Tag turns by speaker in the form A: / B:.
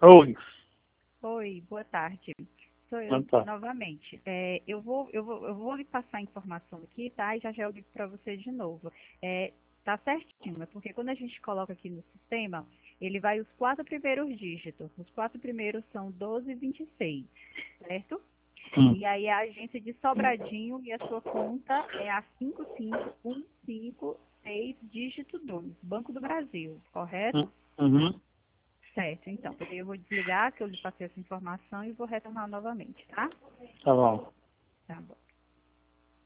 A: Oi.
B: Oi, boa tarde. Sou eu
A: Tá.
B: novamente. Eu vou lhe passar a informação aqui, tá? E já já eu ligo para você de novo. Tá certinho, é porque quando a gente coloca aqui no sistema, ele vai os 4 primeiros dígitos. Os 4 primeiros são 12 e 26, certo?
A: Hum.
B: E aí a agência de Sobradinho e a sua conta é a 55156 dígito 2, Banco do Brasil, correto?
A: Uhum.
B: Certo, então, porque eu vou desligar, que eu lhe passei essa informação e vou retornar novamente, tá?
A: Tá bom.
B: Tá bom.